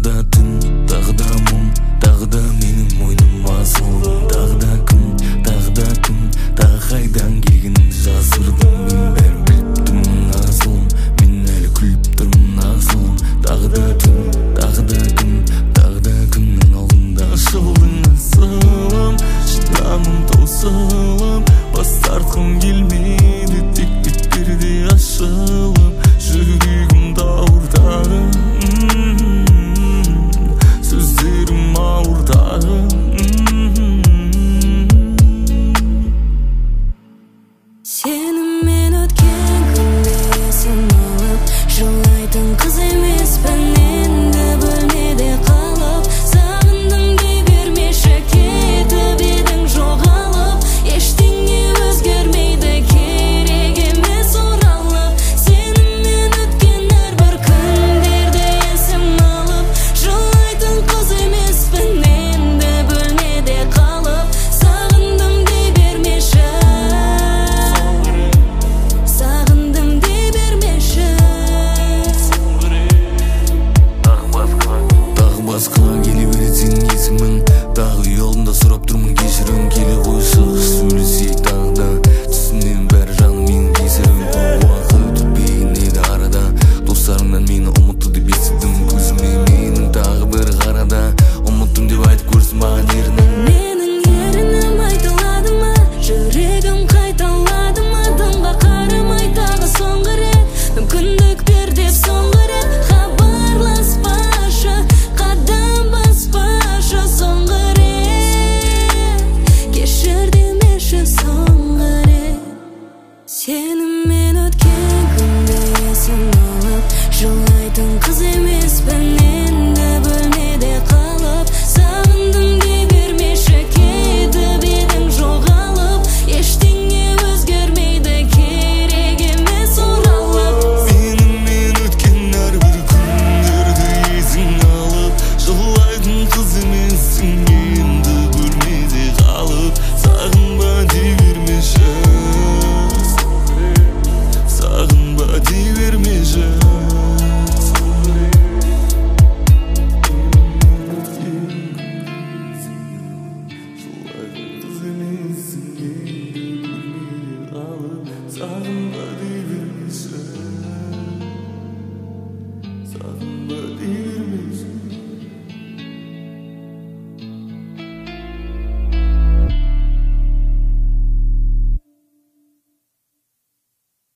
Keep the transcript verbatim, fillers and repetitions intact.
да түн, тағы да мұң, тағы да менің мойныма соғылдың. Тағы да күн, тағы да күн, тағы қайдан келгенін жасырдым. Мен бәрін біліп тұрмын асылым, мен әлі күліп тұрмын асылым. Тағы да түн, тағы да күн, тағы да күннің алдында шылдың асылым. Шыдамым таусылып, бас тартқым келмейді, тек бетперде ашылып, жүрегім даурдағы, сөздерім ауырдағы. Сеніммен өткен күнде есім алып, жылайтын қыз емеспін енді бөлмеде қалып. Сағындым дей бермеші, кетіп едің жоғалып, ештеңе өзгермейді, керек емес оралып. Сеніммен өткен әрбір күндерде есім алып, жылайтын қыз емеспін енді бөлмеде қалып. Сағындым дей бермеші, сағындым дей бермеші. Тағы басқа келе береді сенің есімің, тағы үй алдында сұрап тұрмын кешірім. Келе қойшы, сөйлесейік тағы да, түсінемін бәрі жаным менің кесірім. Көп уақыт өтпеген еді арада, достарымнан мені ұмытты деп естідім. Көзіме менің тағы бір қарада, ұмыттым деп айтып көрсін маған ерінің. Менің ерінім айтылады ма, жүрегім қайталады ма, дымға қарамай тағы соңғы рет, мүмкіндік бер деп соңғы рет. Хабарласпашы, қадам баспашы соңғы рет, кешір демеші соңғы рет. Сеніммен өткен күнде есім алып, жылайтын қыз емеспін енді бөлмеде қалып. Сағындым дей бермеші, кетіп едің жоғалып, ештеңе өзгермейді, керек емес оралып. Менімен өткен әрбір күндерді есің алып, жылайтын қыз емессің енді бөлмеде қалып. Сағынба дей бермеші, сағынба дей бермеші. Сағынба дей бермеші, сағынба